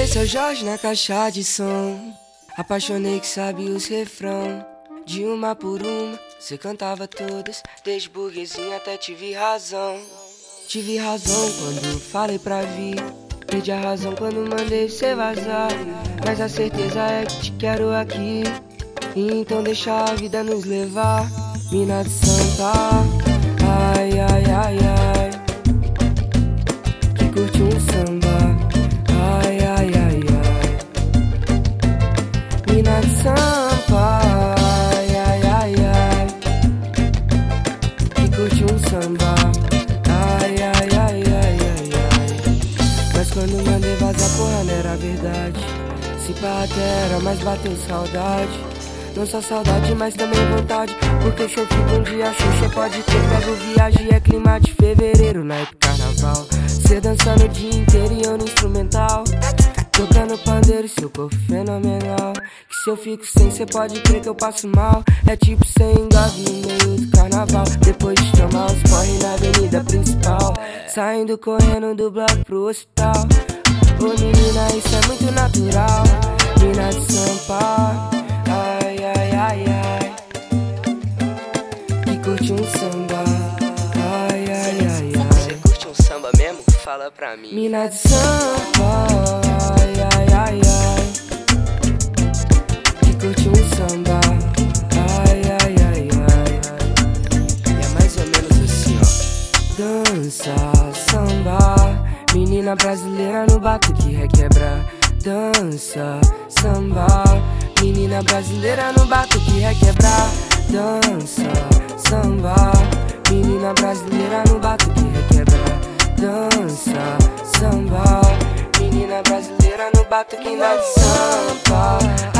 Seu Jorge na caixa de som. Apaixonei que sabe os refrão. De uma por uma, cê cantava todas. Desde burguesinha até tive razão. Tive razão quando falei pra vir. Perdi a razão quando mandei cê vazar. Mas a certeza é que te quero aqui. Então deixa a vida nos levar. Mina de Sampa, ai, ai, ai, ai, que curte um samba, ai, ai, ai, ai. Mina de Sampa, ai, ai, ai, ai, que curte um samba, ai, ai, ai, ai, ai, ai. Mas quando mandei vazar, porra, não era verdade. Se pá até era, mas bateu saudade. Não só saudade, mas também vontade. Porque se eu fico um dia Xuxa, pode ter pego viagem. É clima de fevereiro, naipe carnaval. Cê dançando o dia inteiro e eu no instrumental, tocando pandeiro e seu corpo fenomenal. Que se eu fico sem, cê pode crer que eu passo mal. É tipo sem engove no meio do carnaval. Depois de tomar os corre na avenida principal, saindo correndo do bloco pro hospital. Ô menina, isso é muito natural. Mina de Sampa, ai, ai, ai, ai, que curte um samba, ai, ai, ai, ai. Você curte um samba mesmo? Fala pra mim. Mina de Sampa, ai, ai, ai, ai, que curte um samba, ai, ai, ai, ai. E é mais ou menos assim, ó. Dança, samba, menina brasileira no batuque requebra. Dança, samba, menina brasileira no batuque requebrar. Dança, samba, menina brasileira no batuque requebrar. Dança, samba, menina brasileira no batuque na de Sampa.